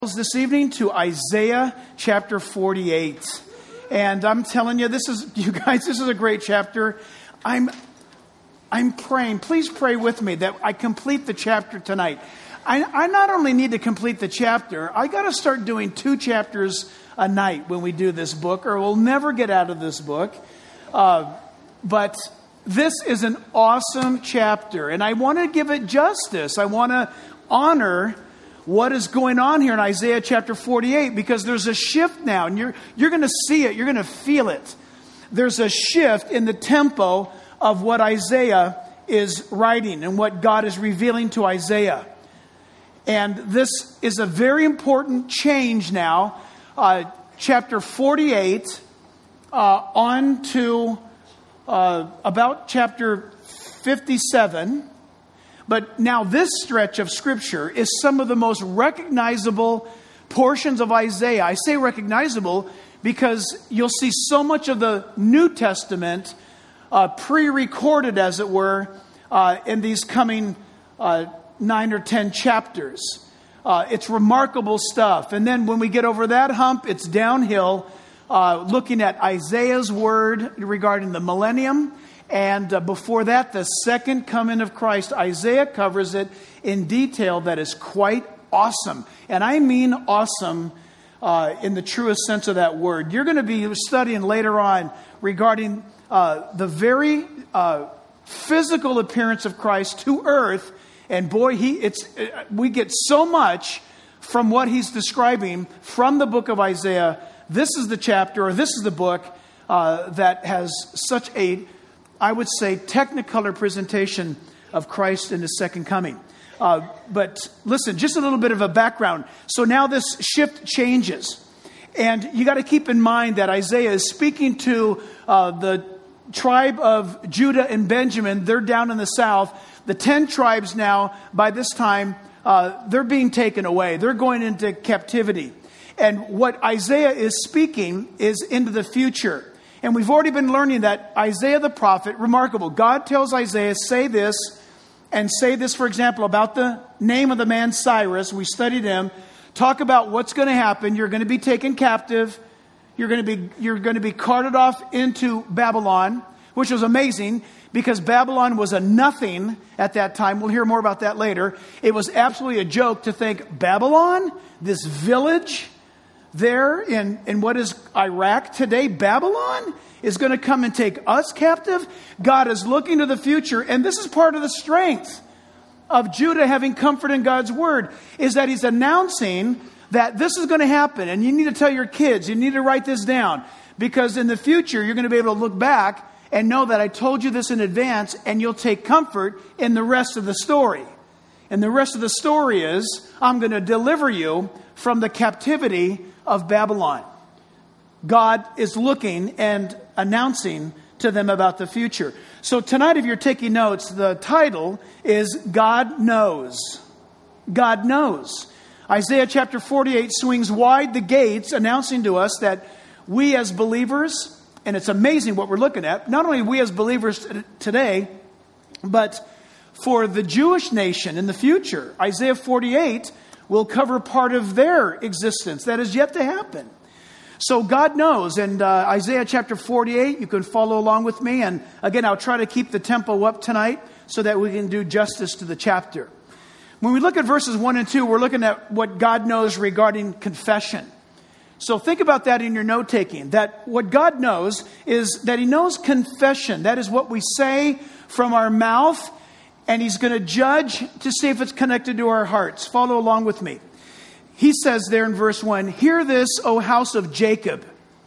This evening to Isaiah chapter 48. And I'm telling you, this is a great chapter. I'm praying, please pray with me that I complete the chapter tonight. I not only need to complete the chapter, I got to start doing 2 chapters a night when we do this book, or we'll never get out of this book. But this is an awesome chapter, and I want to give it justice. I want to honor what is going on here in Isaiah chapter 48, because there's a shift now, and you're going to see it, you're going to feel it. There's a shift in the tempo of what Isaiah is writing and what God is revealing to Isaiah. And this is a very important change now. Chapter 48 on to about chapter 57. But now this stretch of Scripture is some of the most recognizable portions of Isaiah. I say recognizable because you'll see so much of the New Testament pre-recorded, as it were, in these coming 9 or 10 chapters. It's remarkable stuff. And then when we get over that hump, it's downhill, looking at Isaiah's word regarding the millennium. And before that, the second coming of Christ. Isaiah covers it in detail that is quite awesome. And I mean awesome in the truest sense of that word. You're going to be studying later on regarding the very physical appearance of Christ to earth. And boy, we get so much from what he's describing from the book of Isaiah. This is the chapter, or this is the book that has such a, I would say, technicolor presentation of Christ in his second coming. But listen, just a little bit of a background. So now this shift changes. And you got to keep in mind that Isaiah is speaking to the tribe of Judah and Benjamin. They're down in the south. The 10 tribes now, by this time, they're being taken away. They're going into captivity. And what Isaiah is speaking is into the future. And we've already been learning that Isaiah the prophet, remarkable. God tells Isaiah, say this, and say this, for example, about the name of the man Cyrus. We studied him. Talk about what's going to happen. You're going to be taken captive. You're going to be carted off into Babylon, which was amazing because Babylon was a nothing at that time. We'll hear more about that later. It was absolutely a joke to think Babylon, this village there in what is Iraq today, Babylon is going to come and take us captive. God is looking to the future, and this is part of the strength of Judah having comfort in God's word, is that he's announcing that this is going to happen, and you need to tell your kids, you need to write this down, because in the future you're going to be able to look back and know that I told you this in advance, and you'll take comfort in the rest of the story. And the rest of the story is, I'm going to deliver you from the captivity of Babylon. God is looking and announcing to them about the future. So tonight, if you're taking notes, the title is God Knows. God knows. Isaiah chapter 48 swings wide the gates, announcing to us that we as believers, and it's amazing what we're looking at, not only we as believers today, but for the Jewish nation in the future. Isaiah 48 will cover part of their existence that is yet to happen. So God knows. And Isaiah chapter 48, you can follow along with me. And again, I'll try to keep the tempo up tonight so that we can do justice to the chapter. When we look at verses 1 and 2, we're looking at what God knows regarding confession. So think about that in your note-taking, that what God knows is that he knows confession. That is what we say from our mouth, and he's going to judge to see if it's connected to our hearts. Follow along with me. He says there in verse 1, hear this, O house of Jacob,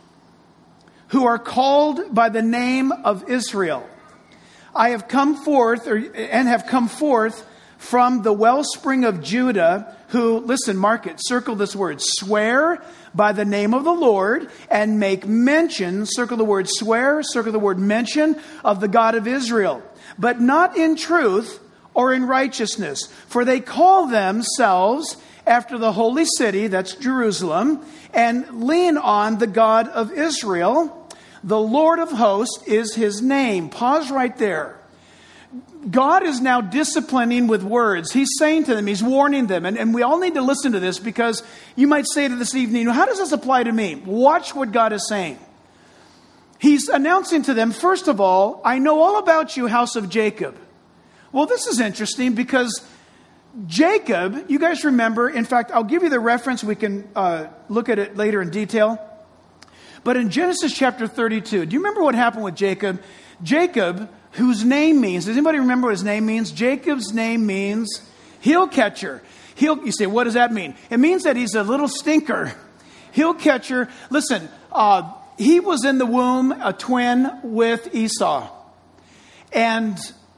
who are called by the name of Israel. I have come forth, have come forth from the wellspring of Judah, who, listen, mark it, circle this word, swear by the name of the Lord and make mention, circle the word swear, circle the word mention of the God of Israel, but not in truth or in righteousness, for they call themselves after the holy city, that's Jerusalem, and lean on the God of Israel. The Lord of hosts is his name. Pause right there. God is now disciplining with words. He's saying to them, he's warning them. And we all need to listen to this, because you might say to this evening, how does this apply to me? Watch what God is saying. He's announcing to them, first of all, I know all about you, house of Jacob. Well, this is interesting, because Jacob, you guys remember, in fact, I'll give you the reference. We can look at it later in detail. But in Genesis chapter 32, do you remember what happened with Jacob? Jacob, whose name means, does anybody remember what his name means? Jacob's name means heel catcher. You say, what does that mean? It means that he's a little stinker. Heel catcher. Listen, he was in the womb, a twin with Esau. And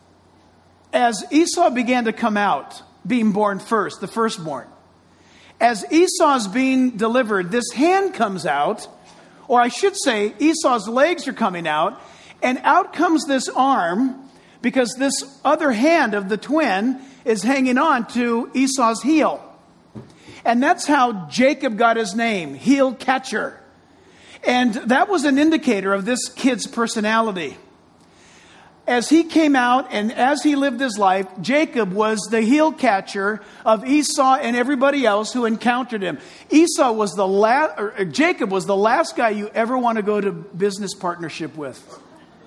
as Esau began to come out, being born first, the firstborn, as Esau's being delivered, this hand comes out, or I should say Esau's legs are coming out, and out comes this arm, because this other hand of the twin is hanging on to Esau's heel. And that's how Jacob got his name, heel catcher. And that was an indicator of this kid's personality. As he came out and as he lived his life, Jacob was the heel catcher of Esau and everybody else who encountered him. Jacob was the last guy you ever want to go to business partnership with.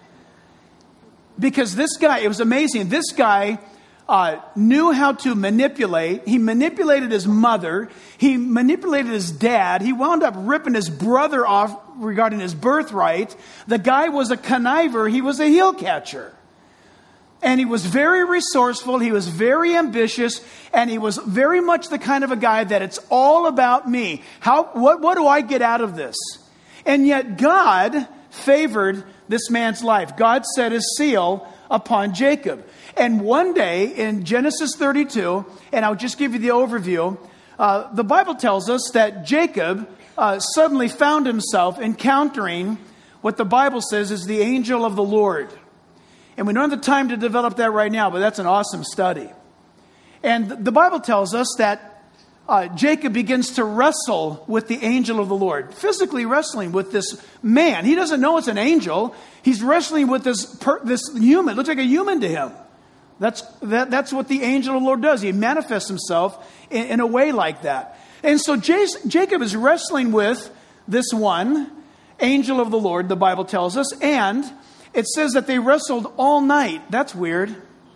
Because this guy, it was amazing. This guy knew how to manipulate. He manipulated his mother. He manipulated his dad. He wound up ripping his brother off regarding his birthright. The guy was a conniver. He was a heel catcher. And he was very resourceful. He was very ambitious. And he was very much the kind of a guy that it's all about me. What do I get out of this? And yet God favored this man's life. God set his seal upon Jacob. And one day in Genesis 32, and I'll just give you the overview, the Bible tells us that Jacob suddenly found himself encountering what the Bible says is the angel of the Lord. And we don't have the time to develop that right now, but that's an awesome study. And the Bible tells us that Jacob begins to wrestle with the angel of the Lord, physically wrestling with this man. He doesn't know it's an angel. He's wrestling with this human. It looks like a human to him. That's what the angel of the Lord does. He manifests himself in a way like that. And so Jacob is wrestling with this one, angel of the Lord, the Bible tells us. And it says that they wrestled all night. That's weird.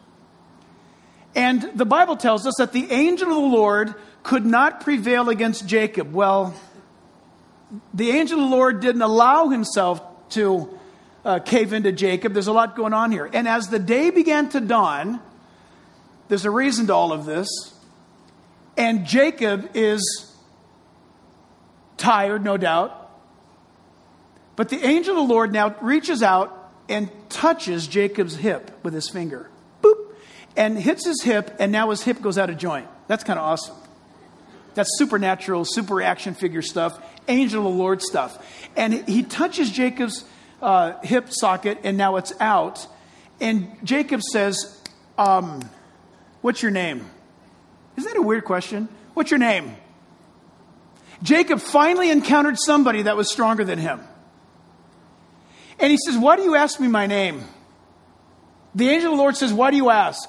And the Bible tells us that the angel of the Lord could not prevail against Jacob. Well, the angel of the Lord didn't allow himself to cave into Jacob. There's a lot going on here. And as the day began to dawn, there's a reason to all of this. And Jacob is tired, no doubt. But the angel of the Lord now reaches out and touches Jacob's hip with his finger. Boop. And hits his hip, and now his hip goes out of joint. That's kind of awesome. That's supernatural, super action figure stuff, angel of the Lord stuff. And he touches Jacob's hip socket, and now it's out. And Jacob says, what's your name? Isn't that a weird question? What's your name? Jacob finally encountered somebody that was stronger than him. And he says, why do you ask me my name? The angel of the Lord says, why do you ask?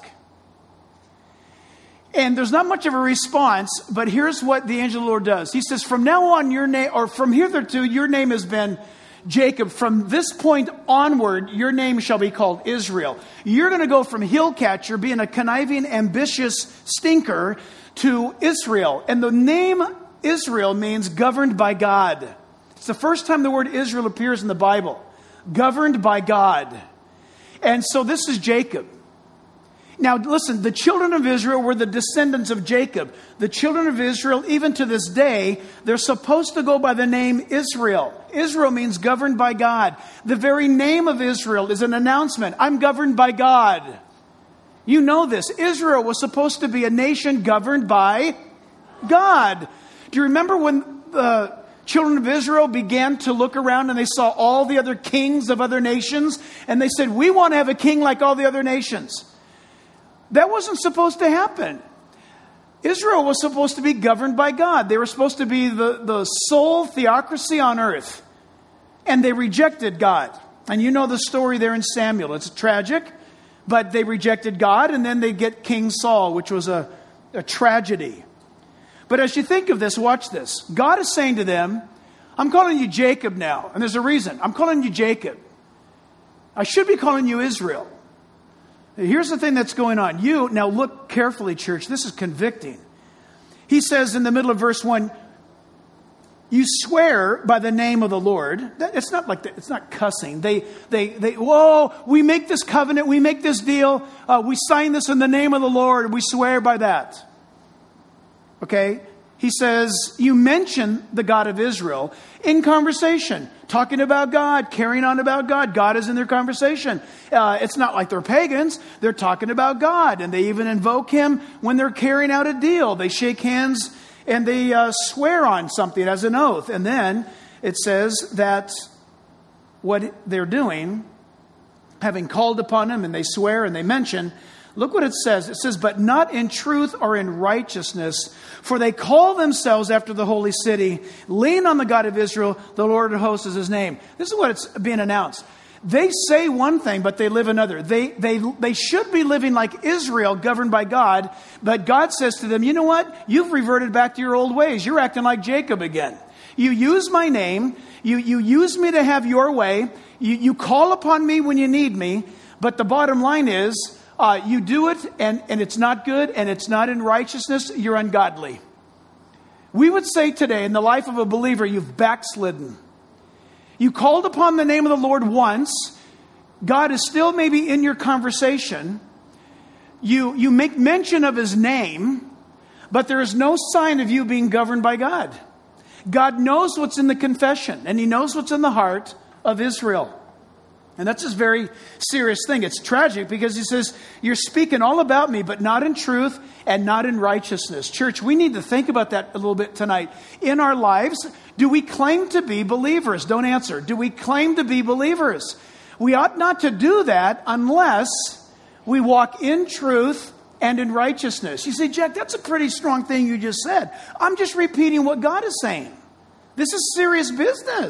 And there's not much of a response, but here's what the angel of the Lord does. He says, from now on, your name, or from hitherto, your name has been Jacob. From this point onward, your name shall be called Israel. You're going to go from heel catcher, being a conniving, ambitious stinker, to Israel. And the name Israel means governed by God. It's the first time the word Israel appears in the Bible. Governed by God. And so this is Jacob. Now, listen, the children of Israel were the descendants of Jacob. The children of Israel, even to this day, they're supposed to go by the name Israel. Israel means governed by God. The very name of Israel is an announcement. I'm governed by God. You know this. Israel was supposed to be a nation governed by God. Do you remember when the children of Israel began to look around and they saw all the other kings of other nations? And they said, we want to have a king like all the other nations. That wasn't supposed to happen. Israel was supposed to be governed by God. They were supposed to be the sole theocracy on earth. And they rejected God. And you know the story there in Samuel. It's tragic, But they rejected God, and then they get King Saul, which was a tragedy. But as you think of this, watch this. God is saying to them, I'm calling you Jacob now. And there's a reason. I'm calling you Jacob. I should be calling you Israel. Here's the thing that's going on. Now look carefully, church. This is convicting. He says in the middle of verse 1, you swear by the name of the Lord. It's not like that. It's not cussing. We make this covenant. We make this deal. We sign this in the name of the Lord. We swear by that. Okay? He says, you mention the God of Israel in conversation, talking about God, carrying on about God. God is in their conversation. It's not like they're pagans. They're talking about God, and they even invoke Him when they're carrying out a deal. They shake hands and they swear on something as an oath. And then it says that what they're doing, having called upon Him, and they swear and they mention, look what it says. It says, but not in truth or in righteousness, for they call themselves after the holy city, lean on the God of Israel, the Lord of hosts is His name. This is what it's being announced. They say one thing, but they live another. They should be living like Israel, governed by God, but God says to them, you know what? You've reverted back to your old ways. You're acting like Jacob again. You use my name. You use me to have your way. You call upon me when you need me, but the bottom line is, you do it, and it's not good, and it's not in righteousness, you're ungodly. We would say today, in the life of a believer, you've backslidden. You called upon the name of the Lord once. God is still maybe in your conversation. You make mention of His name, but there is no sign of you being governed by God. God knows what's in the confession, and He knows what's in the heart of Israel. And that's a very serious thing. It's tragic because He says, you're speaking all about me, but not in truth and not in righteousness. Church, we need to think about that a little bit tonight. In our lives, do we claim to be believers? Don't answer. Do we claim to be believers? We ought not to do that unless we walk in truth and in righteousness. You say, Jack, that's a pretty strong thing you just said. I'm just repeating what God is saying. This is serious business.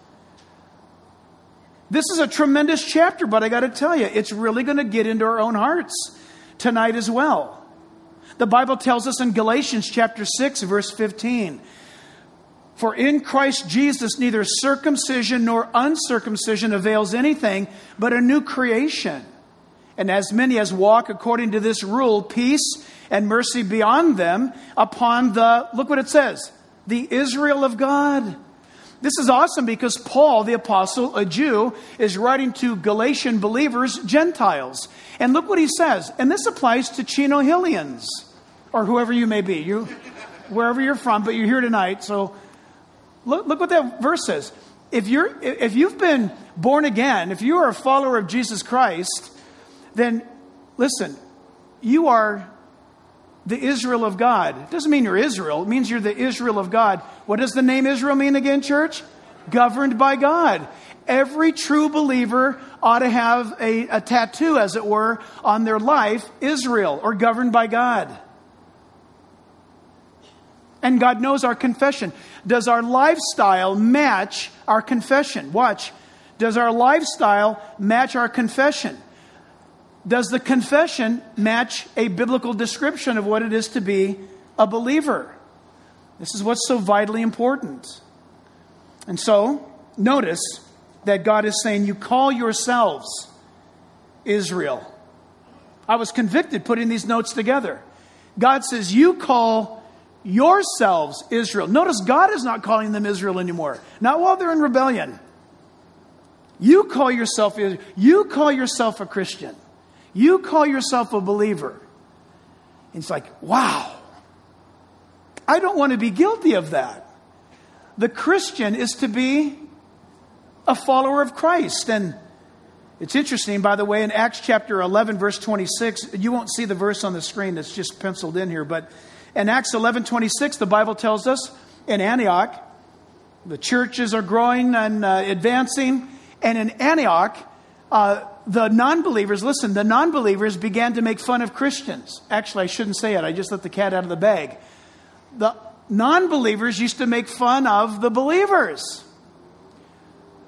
This is a tremendous chapter, but I got to tell you, it's really going to get into our own hearts tonight as well. The Bible tells us in Galatians chapter 6, verse 15, for in Christ Jesus neither circumcision nor uncircumcision avails anything, but a new creation. And as many as walk according to this rule, peace and mercy be on them upon look what it says, the Israel of God. This is awesome because Paul, the apostle, a Jew, is writing to Galatian believers, Gentiles. And look what he says. And this applies to Chinohillians, or whoever you may be, wherever you're from, but you're here tonight. So look what that verse says. If you've been born again, if you are a follower of Jesus Christ, then listen, you are the Israel of God. It doesn't mean you're Israel. It means you're the Israel of God. What does the name Israel mean again, church? Governed by God. Every true believer ought to have a tattoo, as it were, on their life, Israel, or governed by God. And God knows our confession. Does our lifestyle match our confession? Watch. Does our lifestyle match our confession? Does the confession match a biblical description of what it is to be a believer? This is what's so vitally important. And so, notice that God is saying, you call yourselves Israel. I was convicted putting these notes together. God says, you call yourselves Israel. Notice God is not calling them Israel anymore. Not while they're in rebellion. You call yourself Israel. You call yourself a Christian. You call yourself a believer. It's like, wow. I don't want to be guilty of that. The Christian is to be a follower of Christ. And it's interesting, by the way, in Acts chapter 11, verse 26, you won't see the verse on the screen, it's just penciled in here. But in Acts 11:26, the Bible tells us in Antioch, the churches are growing and advancing. And in Antioch, the non-believers, listen, the non-believers began to make fun of Christians. Actually, I shouldn't say it. I just let the cat out of the bag. The non-believers used to make fun of the believers.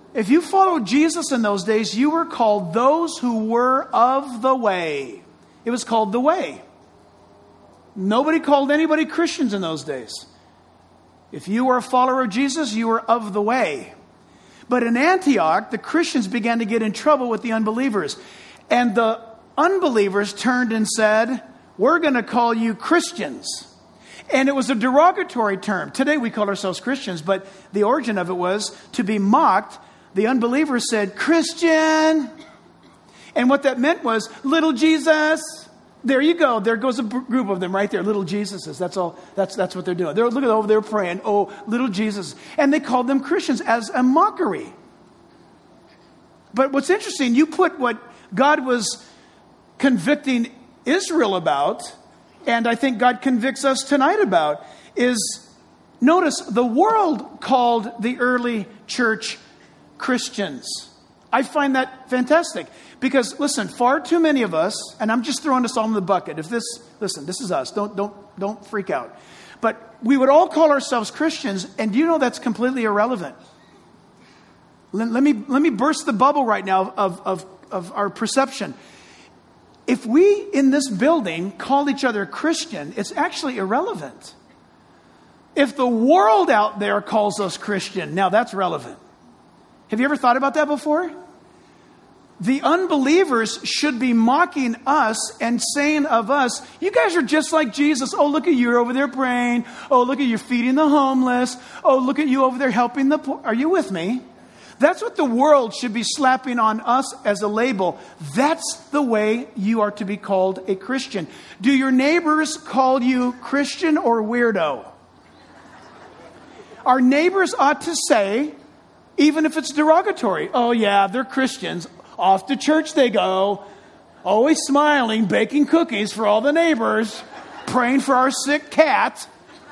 If you followed Jesus in those days, you were called those who were of the way. It was called the way. Nobody called anybody Christians in those days. If you were a follower of Jesus, you were of the way. But in Antioch, the Christians began to get in trouble with the unbelievers. And the unbelievers turned and said, we're going to call you Christians. And it was a derogatory term. Today we call ourselves Christians, but the origin of it was to be mocked. The unbelievers said, Christian. And what that meant was, little Jesus. There you go. There goes a group of them right there. Little Jesuses. That's all. That's what they're doing. They're looking over there praying. Oh, little Jesus. And they called them Christians as a mockery. But what's interesting, you put what God was convicting Israel about, and I think God convicts us tonight about, is, notice, the world called the early church Christians. I find that fantastic. Because, listen, far too many of us, and I'm just throwing this all in the bucket. This is us. Don't freak out. But we would all call ourselves Christians, and you know that's completely irrelevant. Let me burst the bubble right now of our perception. If we in this building call each other Christian, it's actually irrelevant. If the world out there calls us Christian, now that's relevant. Have you ever thought about that before? The unbelievers should be mocking us and saying of us, you guys are just like Jesus. Oh, look at you over there praying. Oh, look at you feeding the homeless. Oh, look at you over there helping the poor. Are you with me? That's what the world should be slapping on us as a label. That's the way you are to be called a Christian. Do your neighbors call you Christian or weirdo? Our neighbors ought to say, even if it's derogatory, oh yeah, they're Christians. Off to church they go, always smiling, baking cookies for all the neighbors, praying for our sick cat.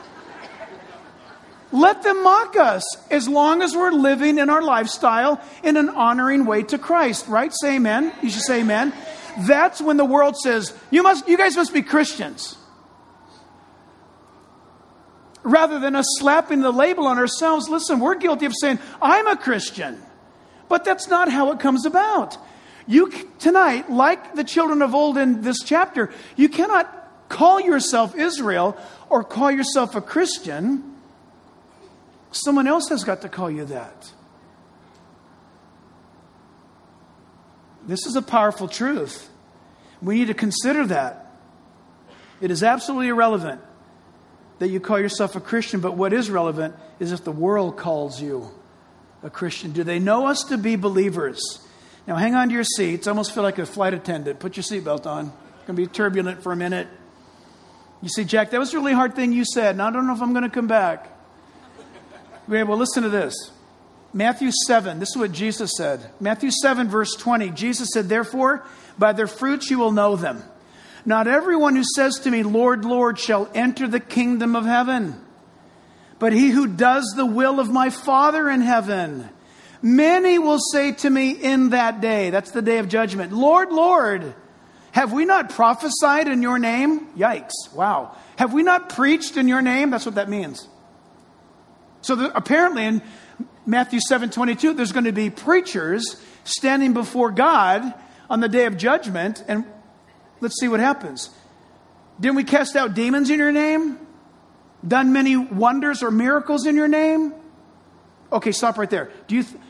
Let them mock us as long as we're living in our lifestyle in an honoring way to Christ, right? Say amen. You should say amen. That's when the world says, you guys must be Christians. Rather than us slapping the label on ourselves, listen, we're guilty of saying, I'm a Christian. But that's not how it comes about. You tonight, like the children of old in this chapter, you cannot call yourself Israel or call yourself a Christian. Someone else has got to call you that. This is a powerful truth. We need to consider that. It is absolutely irrelevant that you call yourself a Christian, but what is relevant is if the world calls you a Christian. Do they know us to be believers? Now hang on to your seats. I almost feel like a flight attendant. Put your seatbelt on. It's going to be turbulent for a minute. You see, Jack, that was a really hard thing you said, and I don't know if I'm going to come back. Okay, well, listen to this. Matthew 7, this is what Jesus said. Matthew 7, verse 20. Jesus said, therefore, by their fruits you will know them. Not everyone who says to me, Lord, Lord, shall enter the kingdom of heaven, but he who does the will of my Father in heaven. Many will say to me in that day, that's the day of judgment, Lord, Lord, have we not prophesied in your name? Yikes, wow. Have we not preached in your name? That's what that means. So apparently in Matthew 7:22, there's going to be preachers standing before God on the day of judgment. And let's see what happens. Didn't we cast out demons in your name? Done many wonders or miracles in your name? Okay, stop right there.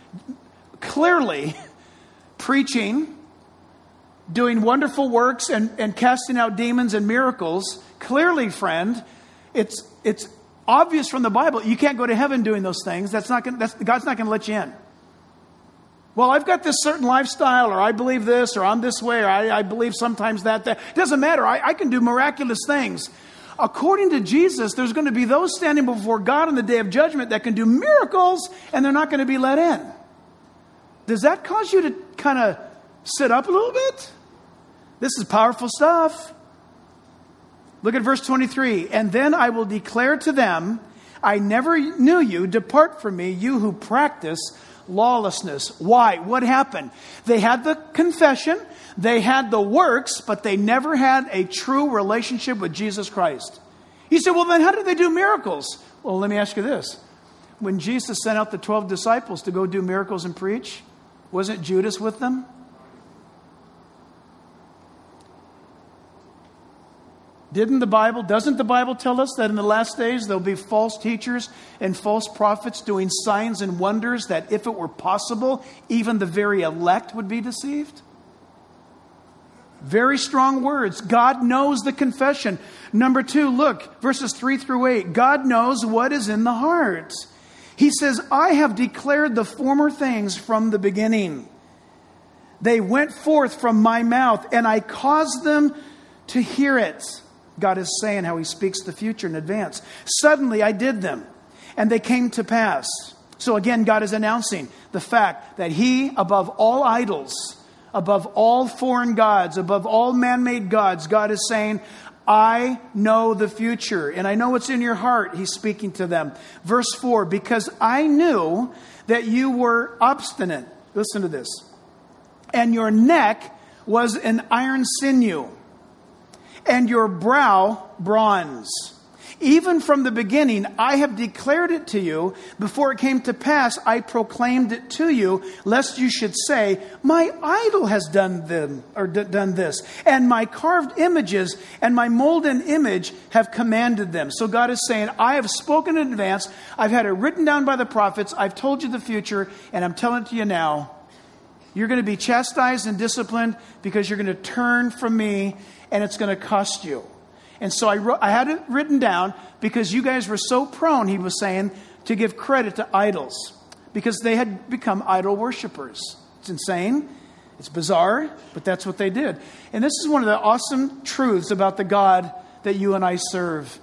Clearly, preaching, doing wonderful works and casting out demons and miracles, clearly, friend, it's obvious from the Bible, you can't go to heaven doing those things. God's not going to let you in. Well, I've got this certain lifestyle, or I believe this, or I'm this way, or I believe sometimes that. It doesn't matter. I can do miraculous things. According to Jesus, there's going to be those standing before God on the day of judgment that can do miracles, and they're not going to be let in. Does that cause you to kind of sit up a little bit? This is powerful stuff. Look at verse 23. And then I will declare to them, I never knew you. Depart from me, you who practice lawlessness. Why? What happened? They had the confession, they had the works, but they never had a true relationship with Jesus Christ. You say, well, then how did they do miracles? Well, let me ask you this. when Jesus sent out the 12 disciples to go do miracles and preach, wasn't Judas with them? Doesn't the Bible tell us that in the last days there'll be false teachers and false prophets doing signs and wonders that if it were possible, even the very elect would be deceived? Very strong words. God knows the confession. Number 2, look, verses 3 through 8. God knows what is in the heart. He says, I have declared the former things from the beginning. They went forth from my mouth, and I caused them to hear it. God is saying how he speaks the future in advance. Suddenly I did them, and they came to pass. So again, God is announcing the fact that he, above all idols, above all foreign gods, above all man-made gods, God is saying, I know the future, and I know what's in your heart. He's speaking to them. Verse 4, because I knew that you were obstinate. Listen to this. And your neck was an iron sinew, and your brow bronze. Even from the beginning, I have declared it to you. Before it came to pass, I proclaimed it to you, lest you should say, my idol has done this, and my carved images and my molten image have commanded them. So God is saying, I have spoken in advance. I've had it written down by the prophets. I've told you the future, and I'm telling it to you now. You're going to be chastised and disciplined because you're going to turn from me, and it's going to cost you. And so I had it written down because you guys were so prone, he was saying, to give credit to idols because they had become idol worshipers. It's insane. It's bizarre, but that's what they did. And this is one of the awesome truths about the God that you and I serve.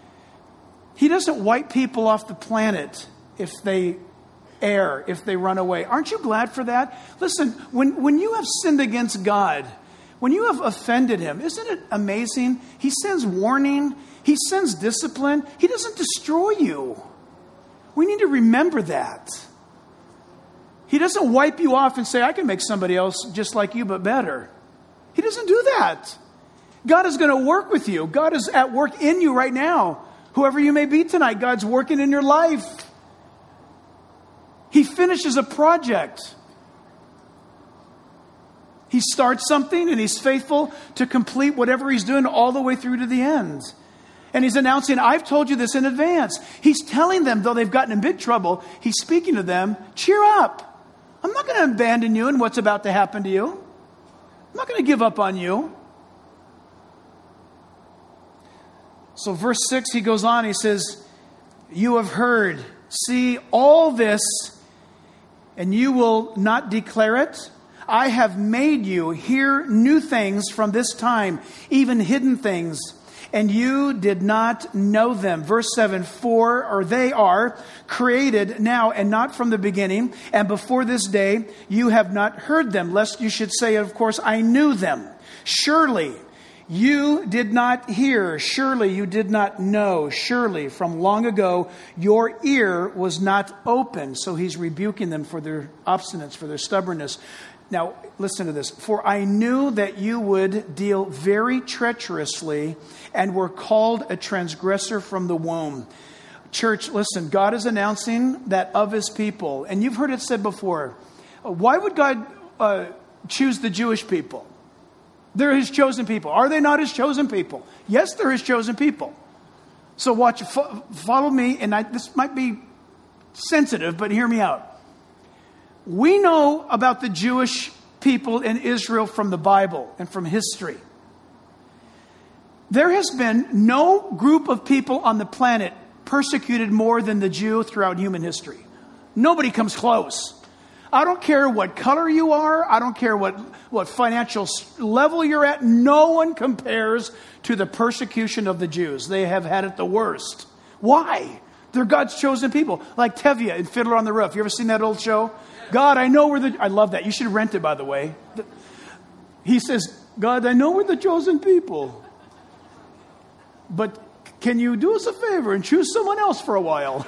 He doesn't wipe people off the planet if they err, if they run away. Aren't you glad for that? Listen, when you have sinned against God, when you have offended him, isn't it amazing? He sends warning. He sends discipline. He doesn't destroy you. We need to remember that. He doesn't wipe you off and say, I can make somebody else just like you, but better. He doesn't do that. God is going to work with you. God is at work in you right now. Whoever you may be tonight, God's working in your life. He finishes a project. He starts something and he's faithful to complete whatever he's doing all the way through to the end. And he's announcing, I've told you this in advance. He's telling them, though they've gotten in big trouble, he's speaking to them, cheer up. I'm not going to abandon you in what's about to happen to you. I'm not going to give up on you. So verse 6, he goes on, he says, you have heard, see all this, and you will not declare it. I have made you hear new things from this time, even hidden things, and you did not know them. Verse 7, they are created now and not from the beginning, and before this day you have not heard them, lest you should say, of course, I knew them. Surely you did not hear, surely you did not know, surely from long ago your ear was not open. So he's rebuking them for their obstinance, for their stubbornness. Now, listen to this. For I knew that you would deal very treacherously and were called a transgressor from the womb. Church, listen, God is announcing that of his people. And you've heard it said before. Why would God choose the Jewish people? They're his chosen people. Are they not his chosen people? Yes, they're his chosen people. So watch, follow me. And this might be sensitive, but hear me out. We know about the Jewish people in Israel from the Bible and from history. There has been no group of people on the planet persecuted more than the Jew throughout human history. Nobody comes close. I don't care what color you are. I don't care what financial level you're at. No one compares to the persecution of the Jews. They have had it the worst. Why? They're God's chosen people. Like Tevye in Fiddler on the Roof. You ever seen that old show? God, I know we're I love that. You should rent it, by the way. He says, God, I know we're the chosen people. But can you do us a favor and choose someone else for a while?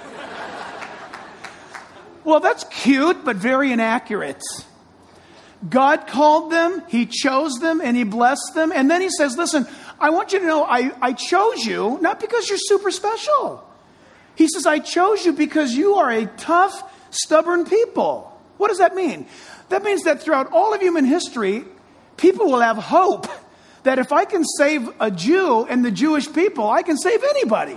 Well, that's cute, but very inaccurate. God called them, he chose them, and he blessed them. And then he says, listen, I want you to know I chose you, not because you're super special. He says, I chose you because you are a tough, stubborn people. What does that mean? That means that throughout all of human history, people will have hope that if I can save a Jew and the Jewish people, I can save anybody.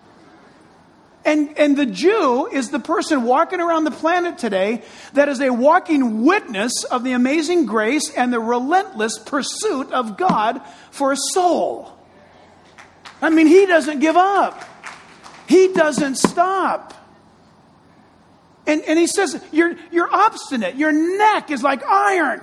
And the Jew is the person walking around the planet today that is a walking witness of the amazing grace and the relentless pursuit of God for a soul. I mean, he doesn't give up. He doesn't stop. And he says, you're obstinate. Your neck is like iron.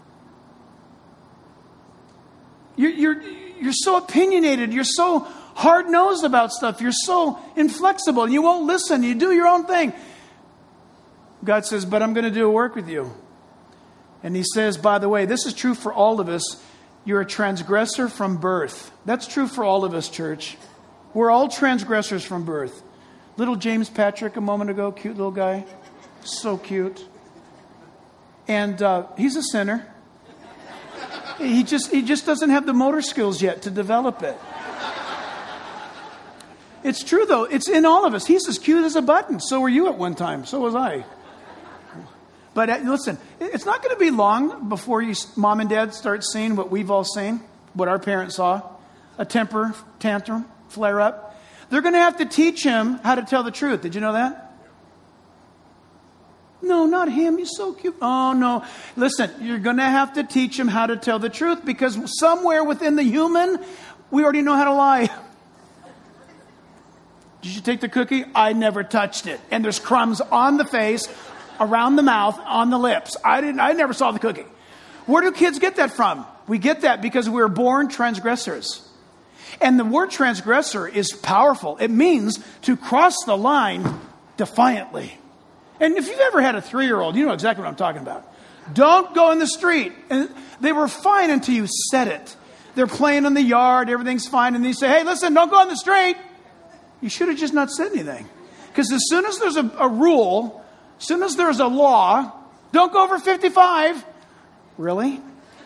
You're so opinionated. You're so hard-nosed about stuff. You're so inflexible. And you won't listen. You do your own thing. God says, but I'm going to do a work with you. And he says, by the way, this is true for all of us. You're a transgressor from birth. That's true for all of us, church. We're all transgressors from birth. Little James Patrick a moment ago, cute little guy. So cute. And he's a sinner. He just doesn't have the motor skills yet to develop it. It's true, though. It's in all of us. He's as cute as a button. So were you at one time. So was I. But listen, it's not going to be long before mom and dad start seeing what we've all seen, what our parents saw, a temper tantrum, flare up. They're going to have to teach him how to tell the truth. Did you know that? No, not him. He's so cute. Oh, no. Listen, you're going to have to teach him how to tell the truth because somewhere within the human, we already know how to lie. Did you take the cookie? I never touched it. And there's crumbs on the face, around the mouth, on the lips. I never saw the cookie. Where do kids get that from? We get that because we were born transgressors. And the word transgressor is powerful. It means to cross the line defiantly. And if you've ever had a 3-year-old, you know exactly what I'm talking about. Don't go in the street. And they were fine until you said it. They're playing in the yard, everything's fine. And they say, hey, listen, don't go in the street. You should have just not said anything. Because as soon as there's a rule, as soon as there's a law, don't go over 55. Really?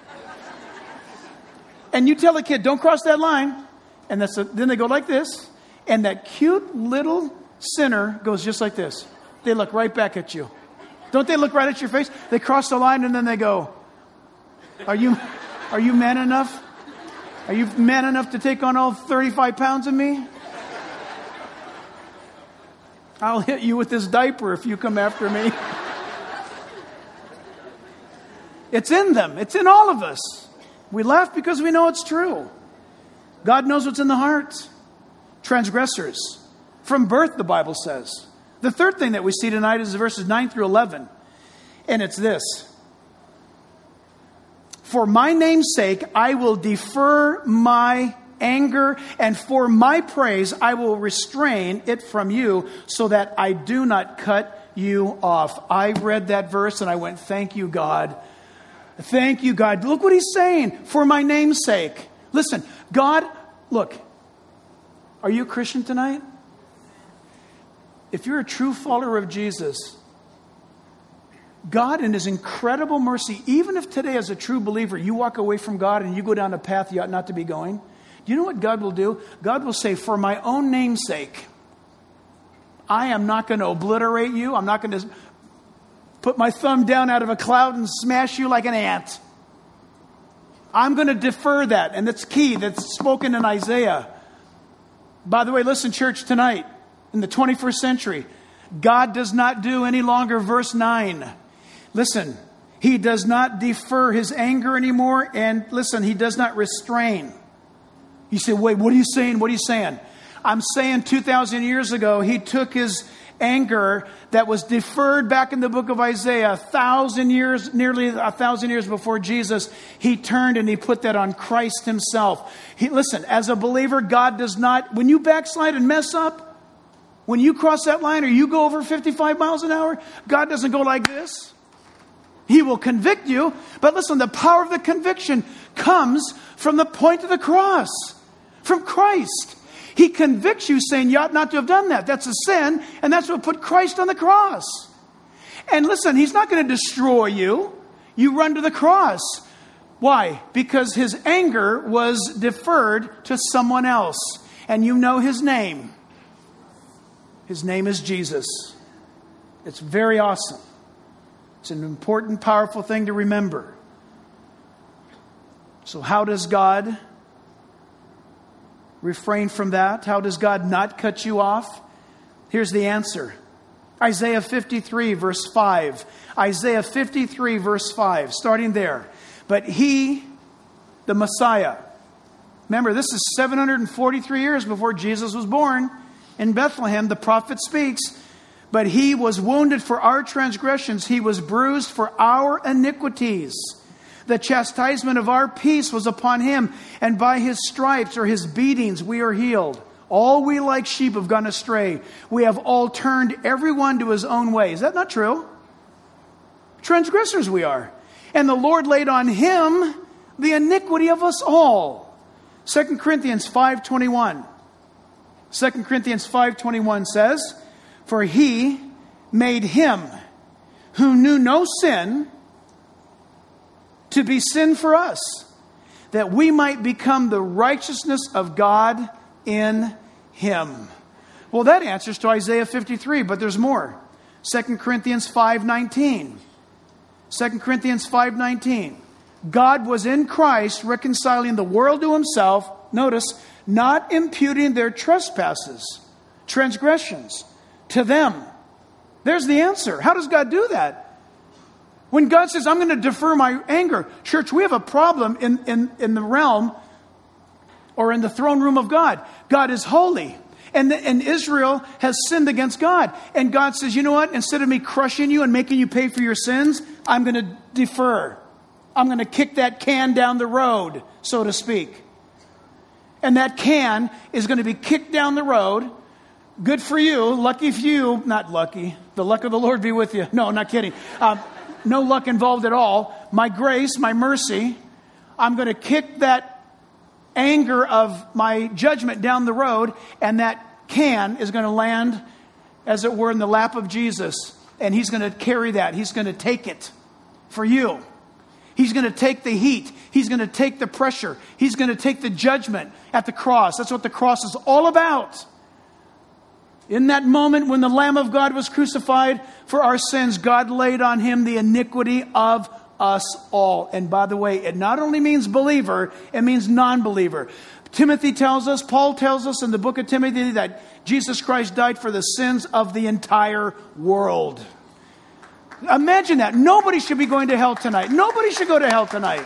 And you tell a kid, don't cross that line. And then they go like this. And that cute little sinner goes just like this. They look right back at you. Don't they look right at your face? They cross the line and then they go, are you man enough? Are you man enough to take on all 35 pounds of me? I'll hit you with this diaper if you come after me. It's in them. It's in all of us. We laugh because we know it's true. God knows what's in the heart. Transgressors. From birth, the Bible says. The third thing that we see tonight is verses 9 through 11. And it's this. For my name's sake, I will defer my anger, and for my praise, I will restrain it from you so that I do not cut you off. I read that verse and I went, thank you, God. Thank you, God. Look what he's saying. For my name's sake. Listen, God, look, are you a Christian tonight? If you're a true follower of Jesus, God in his incredible mercy, even if today as a true believer, you walk away from God and you go down a path you ought not to be going, do you know what God will do? God will say, for my own name's sake, I am not going to obliterate you. I'm not going to put my thumb down out of a cloud and smash you like an ant. I'm going to defer that. And that's key. That's spoken in Isaiah. By the way, listen, church, tonight, in the 21st century, God does not do any longer verse 9. Listen, he does not defer his anger anymore. And listen, he does not restrain. You say, wait, what are you saying? What are you saying? I'm saying 2,000 years ago, he took his anger that was deferred back in the book of Isaiah, 1,000 years, nearly 1,000 years before Jesus. He turned and he put that on Christ himself. Listen, as a believer, God does not, when you backslide and mess up, when you cross that line or you go over 55 miles an hour, God doesn't go like this. He will convict you. But listen, the power of the conviction comes from the point of the cross, from Christ. He convicts you saying you ought not to have done that. That's a sin. And that's what put Christ on the cross. And listen, he's not going to destroy you. You run to the cross. Why? Because his anger was deferred to someone else. And you know his name. His name is Jesus. It's very awesome. It's an important, powerful thing to remember. So how does God refrain from that? How does God not cut you off? Here's the answer. Isaiah 53, verse 5. Isaiah 53, verse 5. Starting there. But He, the Messiah. Remember, this is 743 years before Jesus was born. In Bethlehem, the prophet speaks. But He was wounded for our transgressions. He was bruised for our iniquities. The chastisement of our peace was upon Him. And by His stripes or His beatings we are healed. All we like sheep have gone astray. We have all turned everyone to his own way. Is that not true? Transgressors we are. And the Lord laid on Him the iniquity of us all. 2 Corinthians 5:21. 2 Corinthians 5:21 says, for He made Him who knew no sin to be sin for us, that we might become the righteousness of God in Him. Well, that answers to Isaiah 53, but there's more. 2 Corinthians 5:19. 2 Corinthians 5:19. God was in Christ reconciling the world to Himself. Notice, not imputing their trespasses, transgressions, to them. There's the answer. How does God do that? When God says, I'm going to defer my anger. Church, we have a problem in the realm or in the throne room of God. God is holy. And Israel has sinned against God. And God says, you know what? Instead of me crushing you and making you pay for your sins, I'm going to defer. I'm going to kick that can down the road, so to speak. And that can is going to be kicked down the road. Good for you. Lucky for you. Not lucky. The luck of the Lord be with you. No, not kidding. No luck involved at all. My grace, my mercy. I'm going to kick that anger of my judgment down the road, and that can is going to land, as it were, in the lap of Jesus. And He's going to carry that. He's going to take it for you. He's going to take the heat. He's going to take the pressure. He's going to take the judgment at the cross. That's what the cross is all about. In that moment when the Lamb of God was crucified for our sins, God laid on Him the iniquity of us all. And by the way, it not only means believer, it means non-believer. Timothy tells us, Paul tells us in the book of Timothy that Jesus Christ died for the sins of the entire world. Imagine that. Nobody should be going to hell tonight. Nobody should go to hell tonight.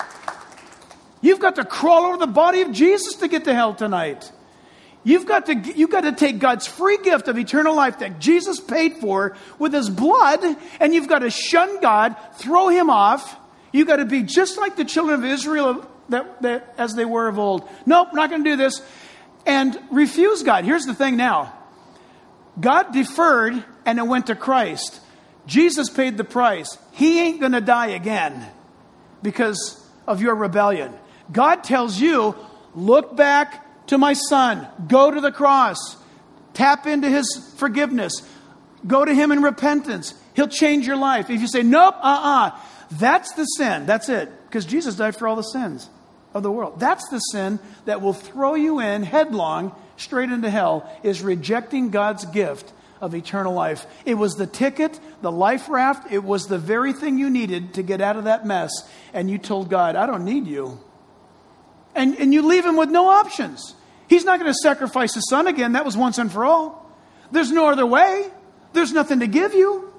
You've got to crawl over the body of Jesus to get to hell tonight. You've got to take God's free gift of eternal life that Jesus paid for with His blood, and you've got to shun God, throw Him off. You've got to be just like the children of Israel that as they were of old. Nope, not going to do this. And refuse God. Here's the thing now. God deferred, and it went to Christ. Jesus paid the price. He ain't going to die again because of your rebellion. God tells you, look back to my Son. Go to the cross. Tap into His forgiveness. Go to Him in repentance. He'll change your life. If you say, nope, that's the sin. That's it. Because Jesus died for all the sins of the world. That's the sin that will throw you in headlong straight into hell, is rejecting God's gift of eternal life. It was the ticket, the life raft. It was the very thing you needed to get out of that mess. And you told God, I don't need you. And you leave Him with no options. He's not going to sacrifice His Son again. That was once and for all. There's no other way. There's nothing to give you.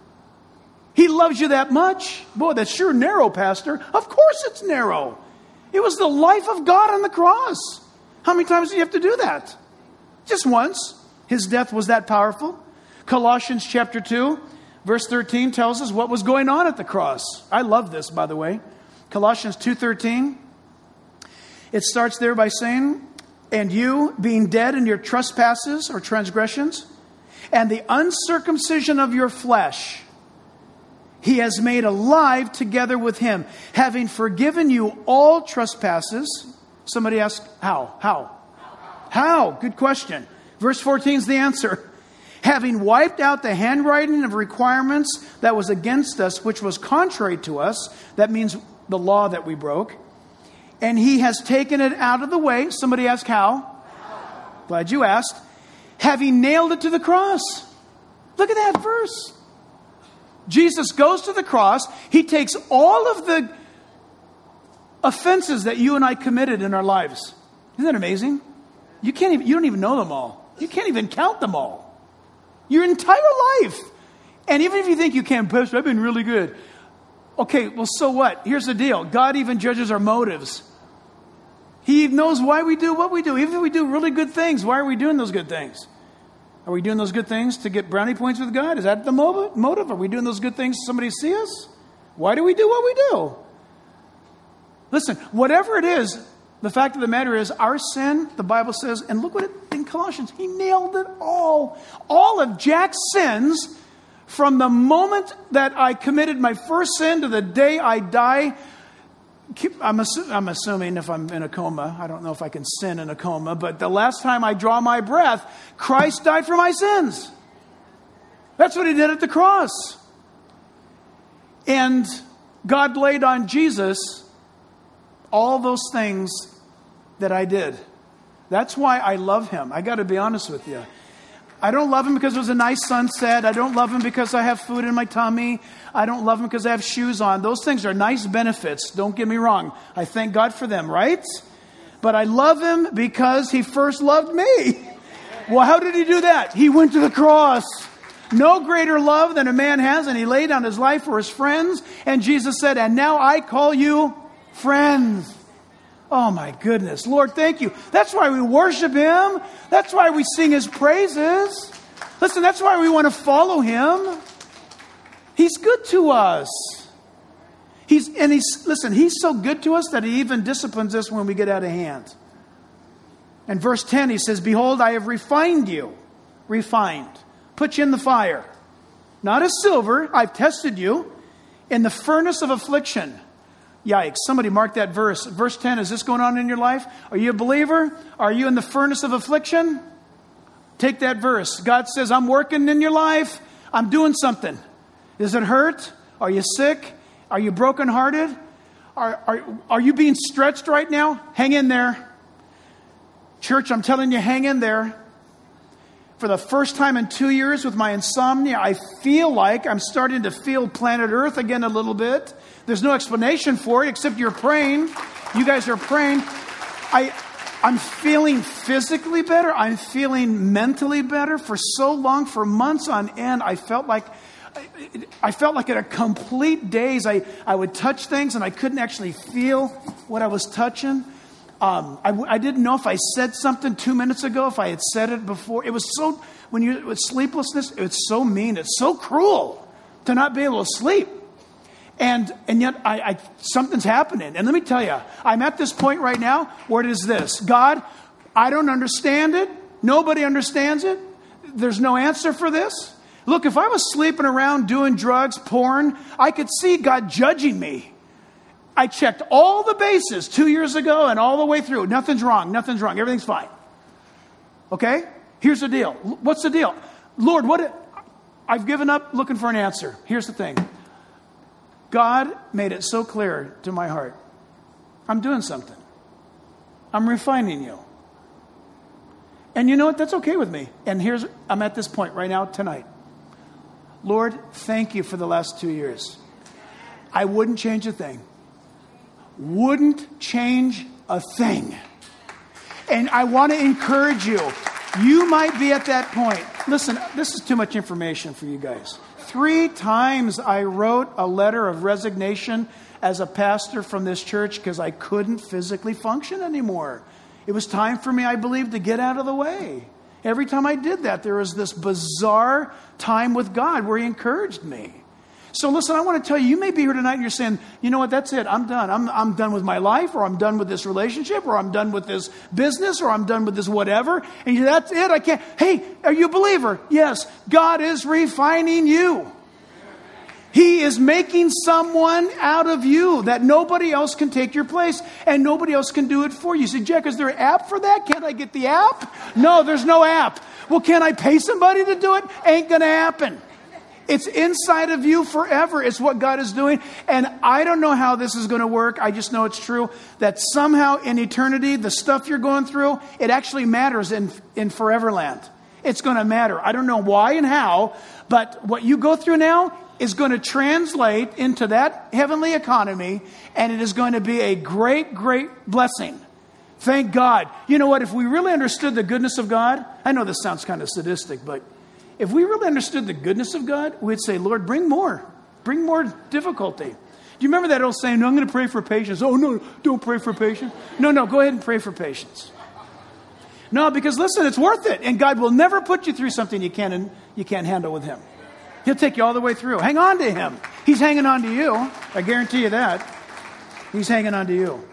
He loves you that much. Boy, that's sure narrow, Pastor. Of course it's narrow. It was the life of God on the cross. How many times do you have to do that? Just once. His death was that powerful. Colossians chapter 2, verse 13 tells us what was going on at the cross. I love this, by the way. Colossians 2:13. It starts there by saying, and you, being dead in your trespasses or transgressions, and the uncircumcision of your flesh, He has made alive together with Him, having forgiven you all trespasses. Somebody asked, how? How? Good question. Verse 14 is the answer. Having wiped out the handwriting of requirements that was against us, which was contrary to us, that means the law that we broke, and He has taken it out of the way. Somebody asked how? Glad you asked. having nailed it to the cross. Look at that verse. Jesus goes to the cross. He takes all of the offenses that you and I committed in our lives. Isn't that amazing? You don't even know them all. You can't even count them all. Your entire life. And even if you think you can, Pastor, I've been really good. Okay, well, so what? Here's the deal. God even judges our motives. He knows why we do what we do. Even if we do really good things, why are we doing those good things? Are we doing those good things to get brownie points with God? Is that the motive? Are we doing those good things so somebody see us? Why do we do what we do? Listen, whatever it is, the fact of the matter is our sin, the Bible says, and look what it in Colossians, he nailed it all. All of Jack's sins from the moment that I committed my first sin to the day I die. I'm assuming if I'm in a coma, I don't know if I can sin in a coma, but the last time I draw my breath, Christ died for my sins. That's what he did at the cross. And God laid on Jesus all those things that I did. That's why I love him. I got to be honest with you. I don't love him because it was a nice sunset. I don't love him because I have food in my tummy. I don't love him because I have shoes on. Those things are nice benefits. Don't get me wrong. I thank God for them, right? But I love him because he first loved me. Well, how did he do that? He went to the cross. No greater love than a man has, and he laid down his life for his friends. And Jesus said, and now I call you friends. Oh my goodness. Lord, thank you. That's why we worship him. That's why we sing his praises. Listen, that's why we want to follow him. He's good to us. He's so good to us that he even disciplines us when we get out of hand. In verse 10, he says, behold, I have refined you. Refined. Put you in the fire. Not as silver. I've tested you in the furnace of affliction. Yikes. Somebody mark that verse. Verse 10, is this going on in your life? Are you a believer? Are you in the furnace of affliction? Take that verse. God says, I'm working in your life. I'm doing something. Does it hurt? Are you sick? Are you brokenhearted? Are you being stretched right now? Hang in there. Church, I'm telling you, hang in there. For the first time in 2 years with my insomnia, I feel like I'm starting to feel planet Earth again a little bit. There's no explanation for it except you're praying. You guys are praying. I'm feeling physically better. I'm feeling mentally better. For so long, for months on end, I felt like in a complete daze. I would touch things and I couldn't actually feel what I was touching. I didn't know if I said something 2 minutes ago, if I had said it before. It was so, with sleeplessness, it's so mean. It's so cruel to not be able to sleep. And yet something's happening. And let me tell you, I'm at this point right now where it is this. God, I don't understand it. Nobody understands it. There's no answer for this. Look, if I was sleeping around doing drugs, porn, I could see God judging me. I checked all the bases 2 years ago and all the way through. Nothing's wrong. Nothing's wrong. Everything's fine. Okay? Here's the deal. What's the deal? Lord, I've given up looking for an answer. Here's the thing. God made it so clear to my heart. I'm doing something. I'm refining you. And you know what? That's okay with me. And I'm at this point right now tonight. Lord, thank you for the last 2 years. I wouldn't change a thing. Wouldn't change a thing. And I want to encourage you. You might be at that point. Listen, this is too much information for you guys. 3 times I wrote a letter of resignation as a pastor from this church because I couldn't physically function anymore. It was time for me, I believe, to get out of the way. Every time I did that, there was this bizarre time with God where he encouraged me. So listen, I want to tell you, you may be here tonight and you're saying, you know what, that's it. I'm done. I'm done with my life, or I'm done with this relationship, or I'm done with this business, or I'm done with this whatever. And that's it. I can't. Hey, are you a believer? Yes. God is refining you. He is making someone out of you that nobody else can take your place, and nobody else can do it for you. You say, Jack, is there an app for that? Can't I get the app? No, there's no app. Well, can I pay somebody to do it? Ain't going to happen. It's inside of you forever. It's what God is doing. And I don't know how this is going to work. I just know it's true that somehow in eternity, the stuff you're going through, it actually matters in Foreverland. it's going to matter. I don't know why and how, but what you go through now is going to translate into that heavenly economy, and it is going to be a great, great blessing. Thank God. You know what? If we really understood the goodness of God, I know this sounds kind of sadistic, but if we really understood the goodness of God, we'd say, Lord, bring more difficulty. Do you remember that old saying, no, I'm going to pray for patience? Oh, no, don't pray for patience. No, go ahead and pray for patience. No, because listen, it's worth it. And God will never put you through something you can't handle with him. He'll take you all the way through. Hang on to him. He's hanging on to you. I guarantee you that. He's hanging on to you.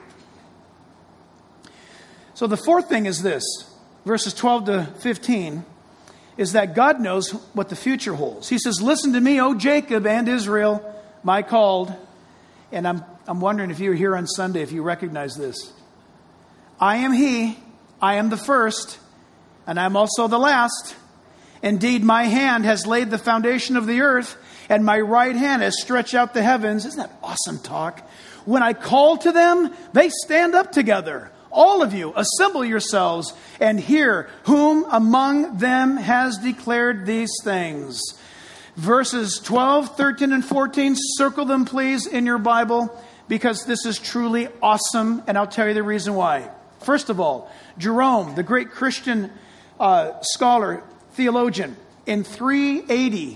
So the fourth thing is this, verses 12 to 15, is that God knows what the future holds. He says, listen to me, O Jacob and Israel, my called. And I'm wondering if you're here on Sunday, if you recognize this. I am he, I am the first, and I'm also the last. Indeed, my hand has laid the foundation of the earth, and my right hand has stretched out the heavens. Isn't that awesome talk? When I call to them, they stand up together. All of you, assemble yourselves and hear whom among them has declared these things. Verses 12, 13, and 14, circle them please in your Bible, because this is truly awesome, and I'll tell you the reason why. First of all, Jerome, the great Christian scholar, theologian, in 380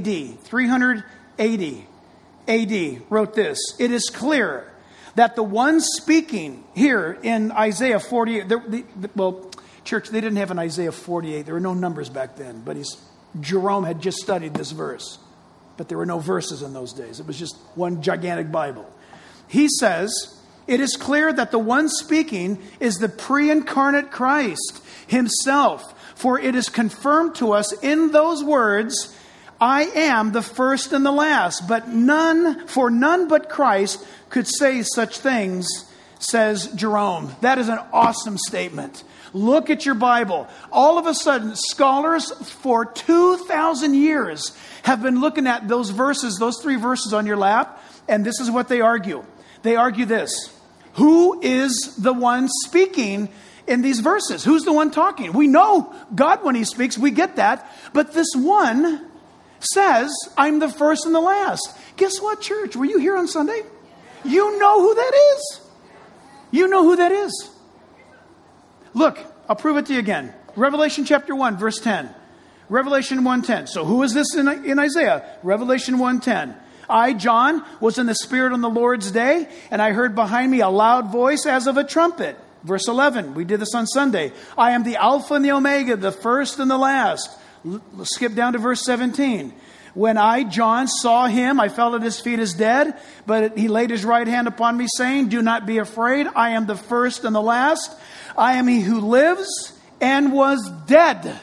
AD, wrote this. It is clear that the one speaking here in Isaiah 48, church, they didn't have an Isaiah 48. There were no numbers back then, but Jerome had just studied this verse. But there were no verses in those days. It was just one gigantic Bible. He says, it is clear that the one speaking is the pre-incarnate Christ himself. For it is confirmed to us in those words, I am the first and the last. But none but Christ could say such things, says Jerome. That is an awesome statement. Look at your Bible. All of a sudden, scholars for 2,000 years have been looking at those verses, those three verses on your lap, and this is what they argue. They argue this. Who is the one speaking in these verses? Who's the one talking? We know God when he speaks, we get that. But this one says, I'm the first and the last. Guess what, church? Were you here on Sunday? You know who that is. You know who that is. Look, I'll prove it to you again. Revelation chapter 1, verse 10. Revelation 1:10. So who is this in Isaiah? Revelation 1:10. I, John, was in the Spirit on the Lord's day, and I heard behind me a loud voice as of a trumpet. Verse 11, we did this on Sunday. I am the Alpha and the Omega, the first and the last. Let's skip down to verse 17. When I, John, saw him, I fell at his feet as dead, but he laid his right hand upon me, saying, do not be afraid. I am the first and the last. I am he who lives and was dead.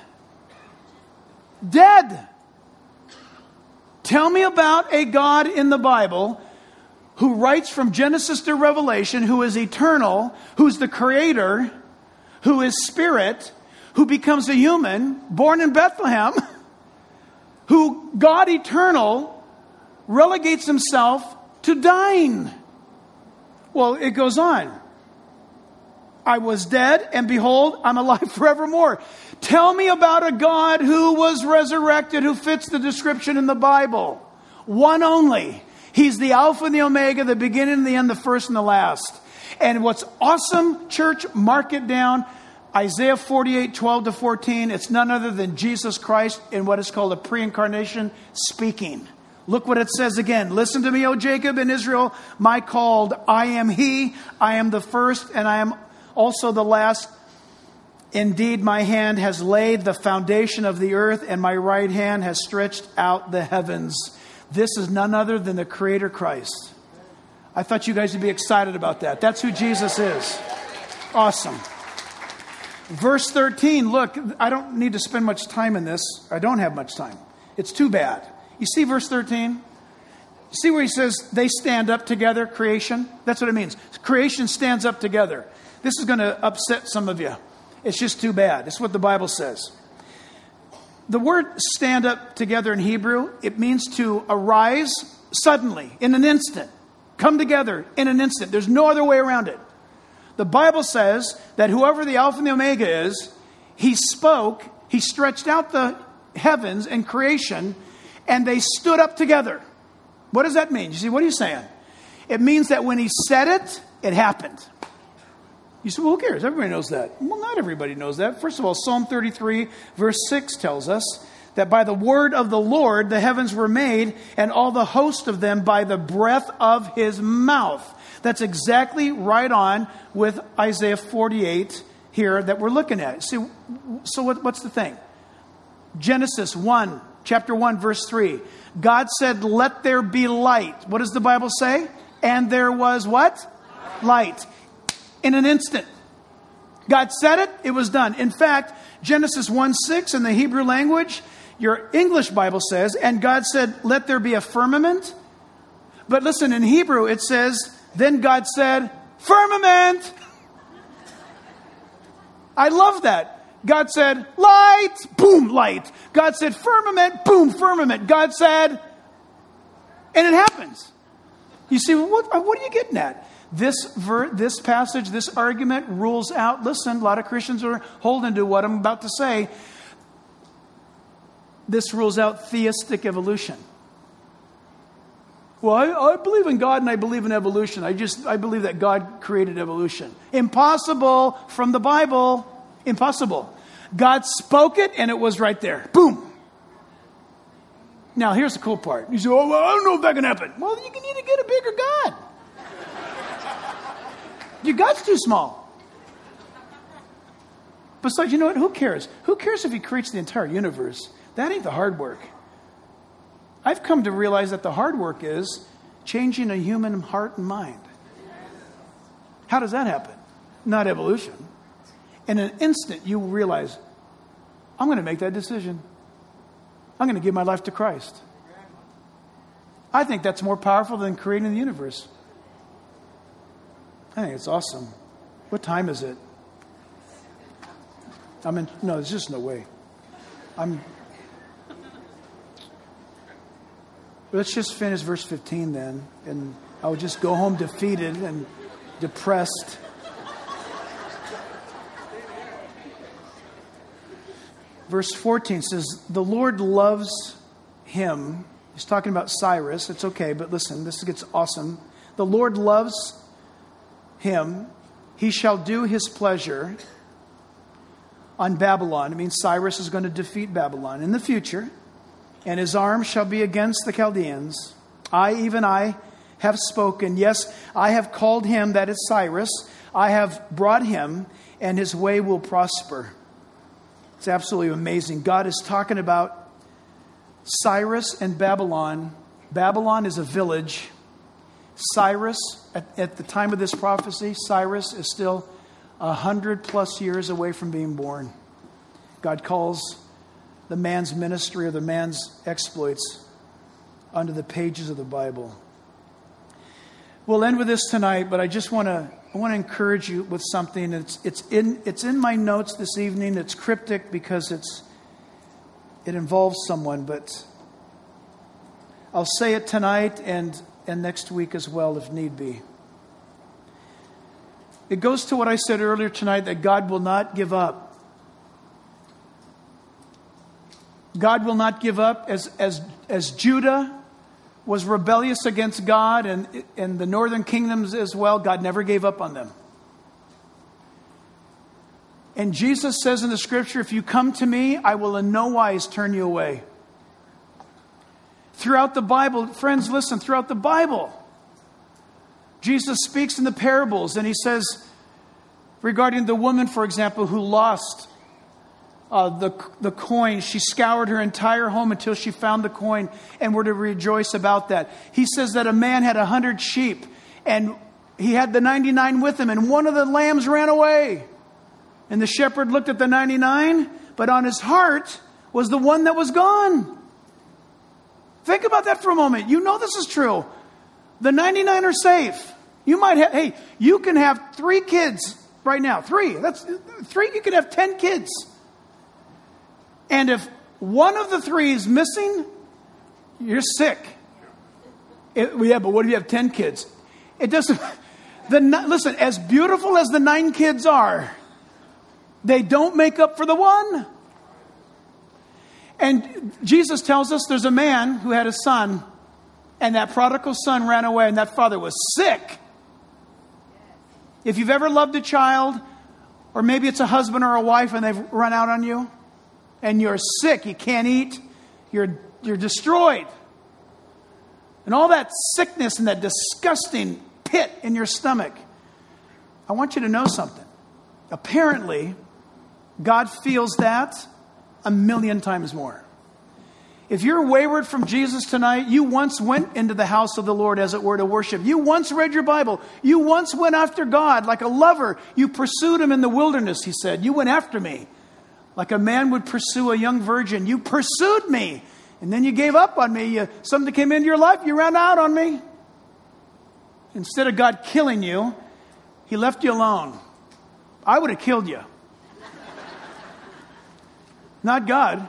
Dead. Tell me about a God in the Bible who writes from Genesis to Revelation, who is eternal, who's the creator, who is spirit, who becomes a human, born in Bethlehem, who, God eternal, relegates himself to dying. Well, it goes on. I was dead, and behold, I'm alive forevermore. Tell me about a God who was resurrected, who fits the description in the Bible. One only. He's the Alpha and the Omega, the beginning and the end, the first and the last. And what's awesome, church, mark it down. Isaiah 48, 12 to 14. It's none other than Jesus Christ in what is called a pre-incarnation speaking. Look what it says again. Listen to me, O Jacob and Israel, my called. I am he. I am the first and I am also the last. Indeed, my hand has laid the foundation of the earth, and my right hand has stretched out the heavens. This is none other than the Creator Christ. I thought you guys would be excited about that. That's who Jesus is. Awesome. Verse 13, look, I don't need to spend much time in this. I don't have much time. It's too bad. You see verse 13? You see where he says, they stand up together, creation? That's what it means. Creation stands up together. This is going to upset some of you. It's just too bad. It's what the Bible says. The word stand up together in Hebrew, it means to arise suddenly, in an instant. Come together in an instant. There's no other way around it. The Bible says that whoever the Alpha and the Omega is, he spoke, He stretched out the heavens and creation, and they stood up together. What does that mean? You see, what are you saying? It means that when he said it, it happened. You say, well, who cares? Everybody knows that. Well, not everybody knows that. First of all, Psalm 33, verse 6 tells us that by the word of the Lord the heavens were made, and all the host of them by the breath of his mouth. That's exactly right on with Isaiah 48 here that we're looking at. See, so what's the thing? Genesis 1, chapter 1, verse 3. God said, let there be light. What does the Bible say? And there was what? Light. In an instant. God said it, it was done. In fact, Genesis 1:6 in the Hebrew language, your English Bible says, and God said, let there be a firmament. But listen, in Hebrew it says, then God said, firmament. I love that. God said, light, boom, light. God said, firmament, boom, firmament. God said, and it happens. You see, what are you getting at? This passage, this argument rules out, listen, a lot of Christians are holding to what I'm about to say. This rules out theistic evolution. Well, I believe in God and I believe in evolution. I believe that God created evolution. Impossible from the Bible. Impossible. God spoke it and it was right there. Boom. Now, here's the cool part. You say, oh, well, I don't know if that can happen. Well, you need to get a bigger God. Your God's too small. Besides, you know what? Who cares? Who cares if he creates the entire universe? That ain't the hard work. I've come to realize that the hard work is changing a human heart and mind. How does that happen? Not evolution. In an instant, you realize, I'm going to make that decision. I'm going to give my life to Christ. I think that's more powerful than creating the universe. I think it's awesome. What time is it? No, there's just no way. Let's just finish verse 15 then, and I'll just go home defeated and depressed. Verse 14 says, the Lord loves him. He's talking about Cyrus. It's okay, but listen, this gets awesome. The Lord loves him. He shall do his pleasure on Babylon. It means Cyrus is going to defeat Babylon in the future. And his arm shall be against the Chaldeans. Even I, have spoken. Yes, I have called him, that is Cyrus. I have brought him, and his way will prosper. It's absolutely amazing. God is talking about Cyrus and Babylon. Babylon is a village. Cyrus, at the time of this prophecy, Cyrus is still 100+ years away from being born. God calls the man's ministry or the man's exploits under the pages of the Bible. We'll end with this tonight, but I just want to encourage you with something. It's in my notes this evening. It's cryptic because it involves someone, but I'll say it tonight and next week as well if need be. It goes to what I said earlier tonight, that God will not give up. God will not give up. As Judah was rebellious against God and the northern kingdoms as well, God never gave up on them. And Jesus says in the scripture, if you come to me, I will in no wise turn you away. Throughout the Bible, friends, listen, throughout the Bible, Jesus speaks in the parables, and he says, regarding the woman, for example, who lost the coin, she scoured her entire home until she found the coin, and were to rejoice about that. He says that a man had 100 sheep, and he had the 99 with him, and one of the lambs ran away. And the shepherd looked at the 99, but on his heart was the one that was gone. Think about that for a moment. You know this is true. The 99 are safe. You might have, you can have 3 kids right now. 3. That's 3. You can have 10 kids. And if one of the 3 is missing, you're sick. But what if you have 10 kids? It doesn't. Listen, as beautiful as the 9 kids are, they don't make up for the one. And Jesus tells us there's a man who had a son, and that prodigal son ran away, and that father was sick. If you've ever loved a child, or maybe it's a husband or a wife and they've run out on you, and you're sick, you can't eat, you're destroyed. And all that sickness and that disgusting pit in your stomach. I want you to know something. Apparently, God feels that 1,000,000 times more. If you're wayward from Jesus tonight, you once went into the house of the Lord, as it were, to worship. You once read your Bible. You once went after God like a lover. You pursued him in the wilderness, he said. You went after me like a man would pursue a young virgin. You pursued me, and then you gave up on me. Something came into your life, you ran out on me. Instead of God killing you, he left you alone. I would have killed you. Not God.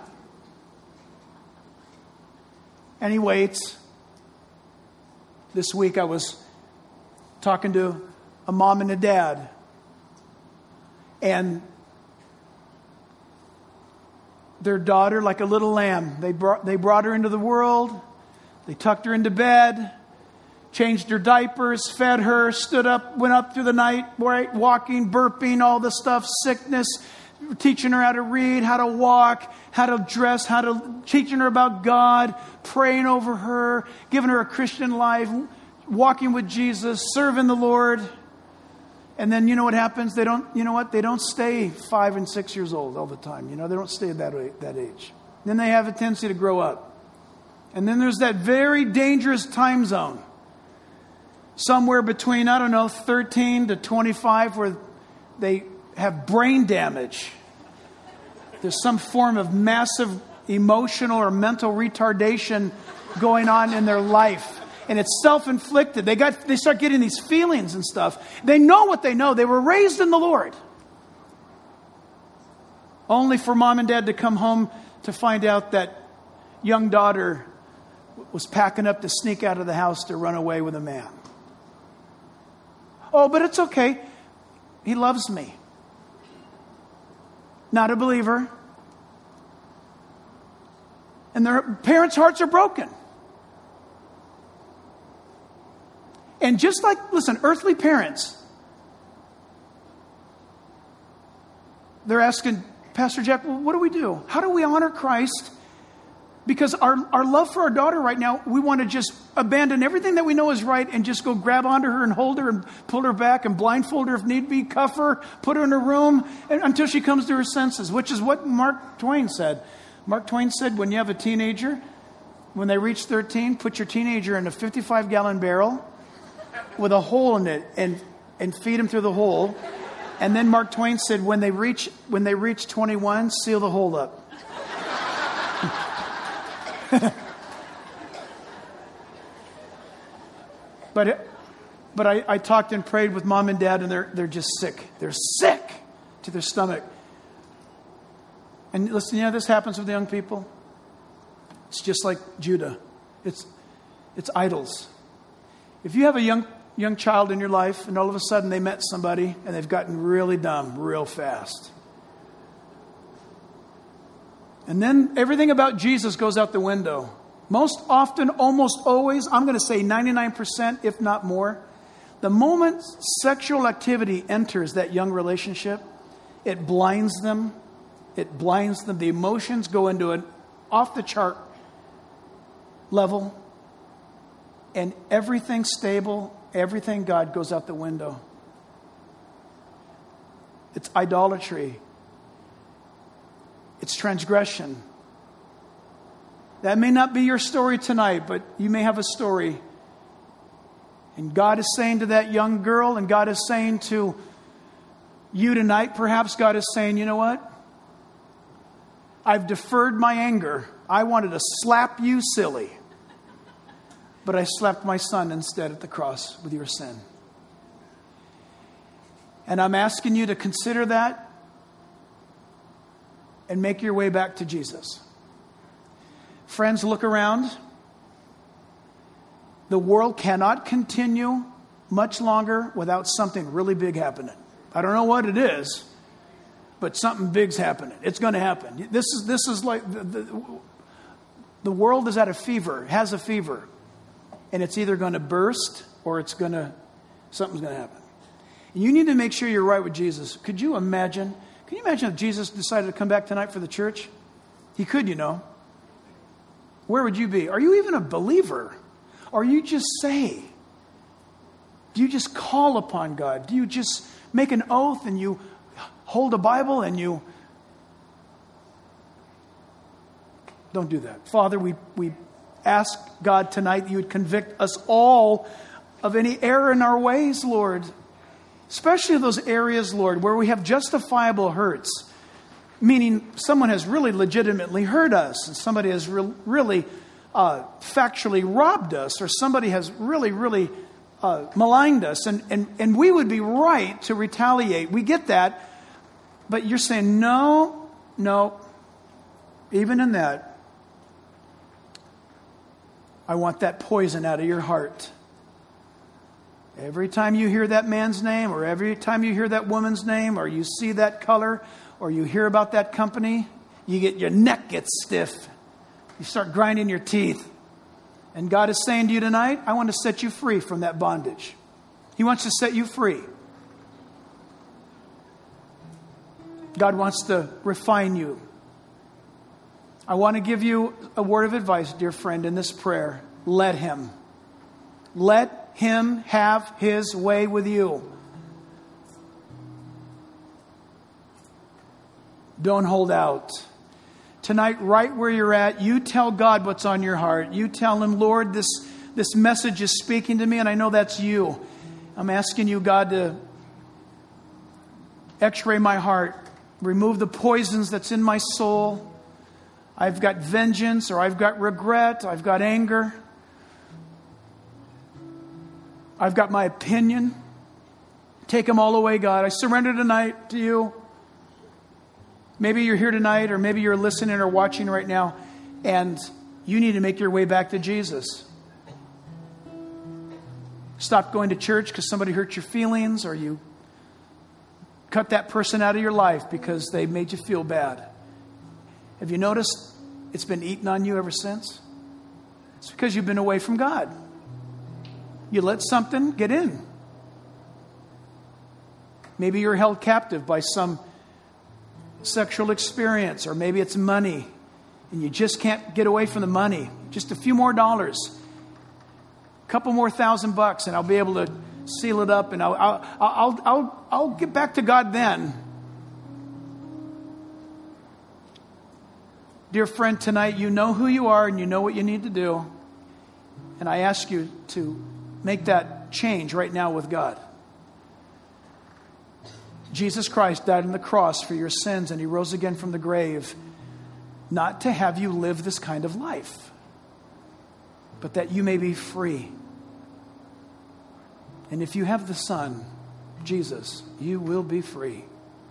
And he waits. This week I was talking to a mom and a dad. And their daughter, like a little lamb, they brought her into the world. They tucked her into bed, changed her diapers, fed her, stood up, went up through the night, right, walking, burping, all the stuff, sickness, teaching her how to read, how to walk, how to dress, teaching her about God, praying over her, giving her a Christian life, walking with Jesus, serving the Lord. And then you know what happens? They don't stay 5 and 6 years old all the time. They don't stay at that age. Then they have a tendency to grow up. And then there's that very dangerous time zone. Somewhere between, 13 to 25, where they have brain damage. There's some form of massive emotional or mental retardation going on in their life. And it's self-inflicted. They start getting these feelings and stuff. They know what they know. They were raised in the Lord. Only for mom and dad to come home to find out that young daughter was packing up to sneak out of the house to run away with a man. Oh, but it's okay. He loves me. Not a believer. And their parents' hearts are broken. And just like, listen, earthly parents, they're asking, Pastor Jack, well, what do we do? How do we honor Christ? Because our love for our daughter right now, we want to just abandon everything that we know is right and just go grab onto her and hold her and pull her back and blindfold her if need be, cuff her, put her in a room until she comes to her senses, which is what Mark Twain said. Mark Twain said, when you have a teenager, when they reach 13, put your teenager in a 55-gallon barrel with a hole in it and feed him through the hole. And then Mark Twain said, when they reach 21, seal the hole up. But I talked and prayed with mom and dad, and they're just sick. They're sick to their stomach. And listen, this happens with young people. It's just like Judah. It's idols. If you have a young child in your life, and all of a sudden they met somebody, and they've gotten really dumb real fast. And then everything about Jesus goes out the window. Most often, almost always, I'm going to say 99%, if not more. The moment sexual activity enters that young relationship, it blinds them. It blinds them. The emotions go into an off-the-chart level. And everything stable, everything God goes out the window. It's idolatry. It's transgression. That may not be your story tonight, but you may have a story. And God is saying to that young girl, and God is saying to you tonight, perhaps God is saying, you know what? I've deferred my anger. I wanted to slap you silly. But I slapped my son instead at the cross with your sin. And I'm asking you to consider that and make your way back to Jesus. Friends, look around. The world cannot continue much longer without something really big happening. I don't know what it is, but something big's happening. It's going to happen. This is like the world is at a fever, has a fever, and it's either going to burst or something's going to happen. And you need to make sure you're right with Jesus. Can you imagine if Jesus decided to come back tonight for the church? He could, Where would you be? Are you even a believer? Or you just say? Do you just call upon God? Do you just make an oath and you hold a Bible and you... Don't do that. Father, we ask God tonight you would convict us all of any error in our ways, Lord. Especially those areas, Lord, where we have justifiable hurts. Meaning someone has really legitimately hurt us. And somebody has really factually robbed us. Or somebody has really maligned us. And we would be right to retaliate. We get that. But you're saying, no. Even in that, I want that poison out of your heart. Every time you hear that man's name, or every time you hear that woman's name, or you see that color, or you hear about that company, your neck gets stiff. You start grinding your teeth. And God is saying to you tonight, I want to set you free from that bondage. He wants to set you free. God wants to refine you. I want to give you a word of advice, dear friend, in this prayer. Let Him. Let Him have His way with you. Don't hold out. Tonight, right where you're at, you tell God what's on your heart. You tell Him, Lord, this message is speaking to me, and I know that's you. I'm asking you, God, to x-ray my heart. Remove the poisons that's in my soul. I've got vengeance, or I've got regret, I've got anger. I've got my opinion. Take them all away, God. I surrender tonight to you. Maybe you're here tonight, or maybe you're listening or watching right now, and you need to make your way back to Jesus. Stop going to church because somebody hurt your feelings, or you cut that person out of your life because they made you feel bad. Have you noticed it's been eating on you ever since? It's because you've been away from God. You let something get in. Maybe you're held captive by some sexual experience, or maybe it's money, and you just can't get away from the money. Just a few more dollars, a couple more $1,000, and I'll be able to seal it up, and I'll get back to God then. Dear friend, tonight you know who you are and you know what you need to do. And I ask you to make that change right now with God. Jesus Christ died on the cross for your sins, and He rose again from the grave, not to have you live this kind of life, but that you may be free. And if you have the Son, Jesus, you will be free.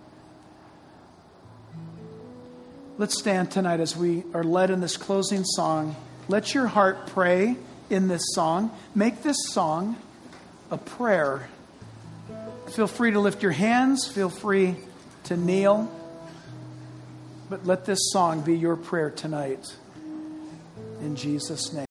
Let's stand tonight as we are led in this closing song. Let your heart pray in this song. Make this song a prayer. Feel free to lift your hands. Feel free to kneel. But let this song be your prayer tonight. In Jesus' name.